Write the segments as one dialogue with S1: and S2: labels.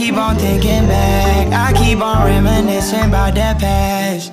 S1: keep on thinking back, I keep on reminiscing about that past.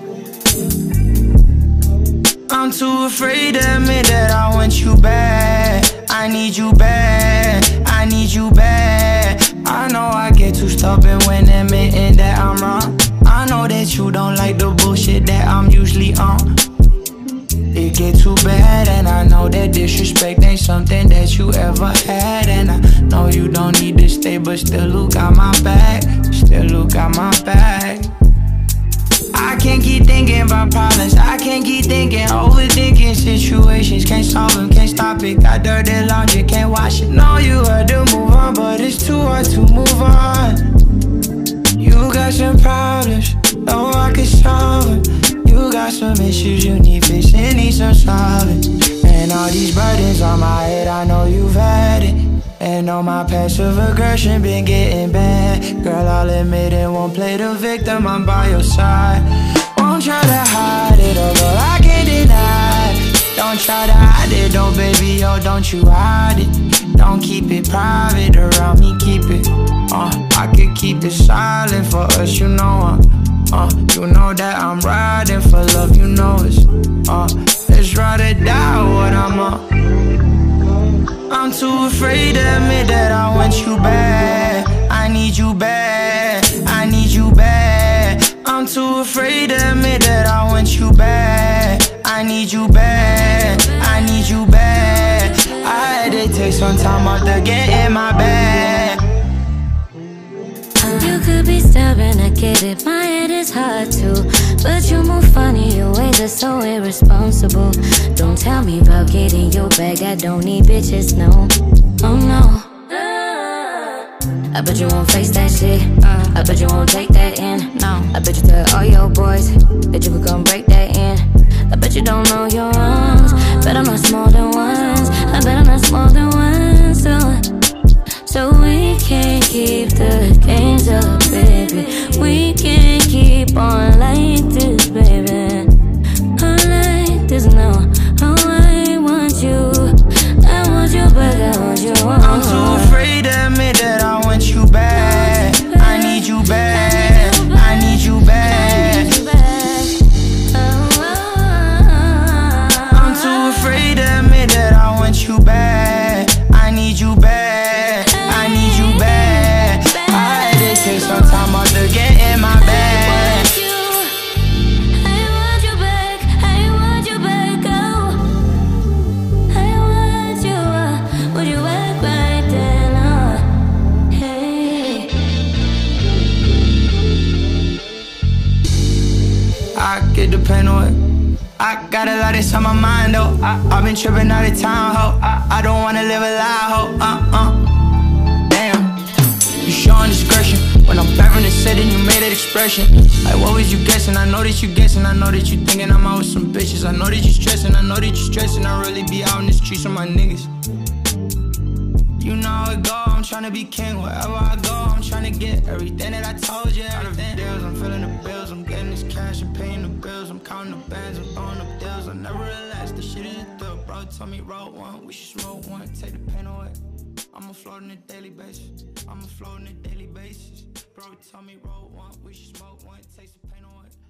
S1: I'm too afraid to admit that I want you back. I need you back, I need you back. I know I get too stubborn when admitting that I'm wrong. I know that you don't like the bullshit that I'm usually on. It get too bad, and I know that disrespect ain't something that you ever had. And I know you don't need to stay, but still look got my back. Still look got my back. I can't keep thinking about problems, I can't keep thinking, overthinking situations. Can't solve them, can't stop it. Got dirty laundry, can't wash it. Know you had to move on, but it's too hard to move on. You got some problems, know I can solve them. You got some issues you need fixing, need some solving. And all these burdens on my head, I know you've had it. And all my passive aggression been getting bad. Girl, I'll admit it, won't play the victim, I'm by your side. Won't try to hide it, oh girl, I can't deny it. Don't try to hide it, oh baby, oh don't you hide it. Don't keep it private around me, keep it I could keep it silent for us, you know you know that I'm riding for love, you know it's ride or die what I'm on. I'm too afraid to admit that I want you back. I need you back, I need you back. I'm too afraid to admit that I want you back. I need you back, I need you back. I had to take some time out to get in my bag.
S2: You could be stubborn, I get it, my head is hard too. But you move funny, your ways are so irresponsible. Don't tell me about getting your bag, I don't need bitches, no. Oh no. I bet you won't face that shit, I bet you won't take that in, no. I bet you tell all your boys that you could come break that in. I bet you don't know your wrongs, bet I'm not small than ones, I bet I'm not small than ones, so we can't keep the games up, baby. We can't keep on like this, baby. On like this, no. Oh, I want you back, I want you.
S1: I'm too afraid to admit that I want you back. I need you back, I need you back. I'm too afraid to admit that I want you back. I need you back, I need you back. I had to take some time out to get in my bag. I could depend on it. I got a lot that's on my mind, though. I've been tripping out of town, ho. I don't wanna live a lie, ho. Damn, you showing discretion. When I'm back from the set and you made that expression. Like, what was you guessing? I know that you guessing. I know that you thinking I'm out with some bitches. I know that you stressing. I know that you stressing. I really be out in the streets with my niggas. You know how it go, I'm tryna be king. Wherever I go, I'm tryna get everything that I told you. Out of deals, I'm feeling the bills. I'm getting this cash and paying the bills. I'm counting the bands, I'm throwing up deals. I never relax, this shit is a thrill. Bro told me roll one, we should smoke one. Take the pain away. I'ma float on a daily basis. I'ma float on a daily basis. Bro told me roll one, we should smoke one. Take the pain away.